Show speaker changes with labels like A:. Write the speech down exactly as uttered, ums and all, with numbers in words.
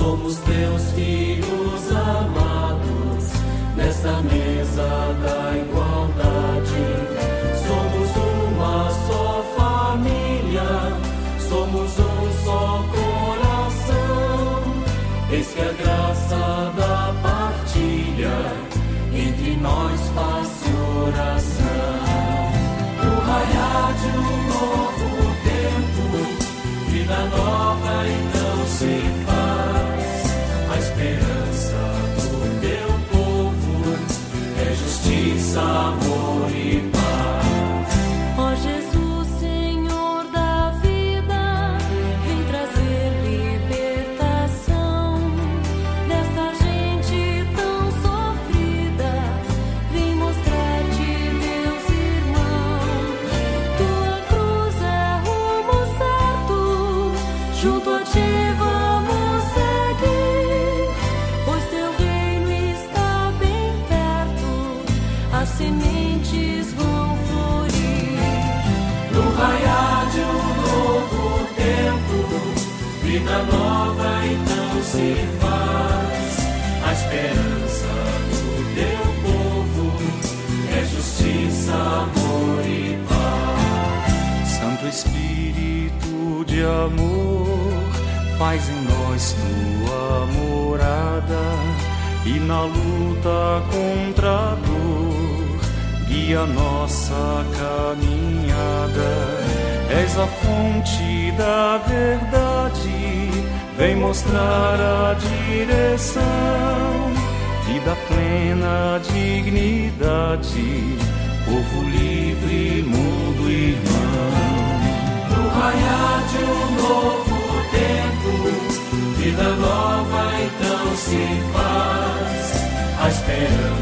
A: Somos teus filhos amados, nesta mesa da igualdade. Somos uma só família, somos um só coração. Eis que a graça da partilha entre nós faz oração. No raiar de um novo tempo, vida nova então se faz. A esperança do teu povo é justiça, amor e paz.
B: Ó Jesus, Senhor da vida, vem trazer libertação desta gente tão sofrida. Vem mostrar-te, Deus irmão, tua cruz é rumo certo. Junto a ti vamos seguir, pois teu reino está bem perto. As sementes vão florir.
A: No raiar de um novo tempo, vida nova então se faz. A esperança do teu povo é justiça, amor e paz.
C: Santo Espírito de amor, faz em nós tua morada, e na luta contra a dor, guia nossa caminhada. És a fonte da verdade, vem mostrar a direção. Vida plena, dignidade, povo livre, mundo irmão.
A: No raiar de um novo tempo, vida nova então se faz. A esperança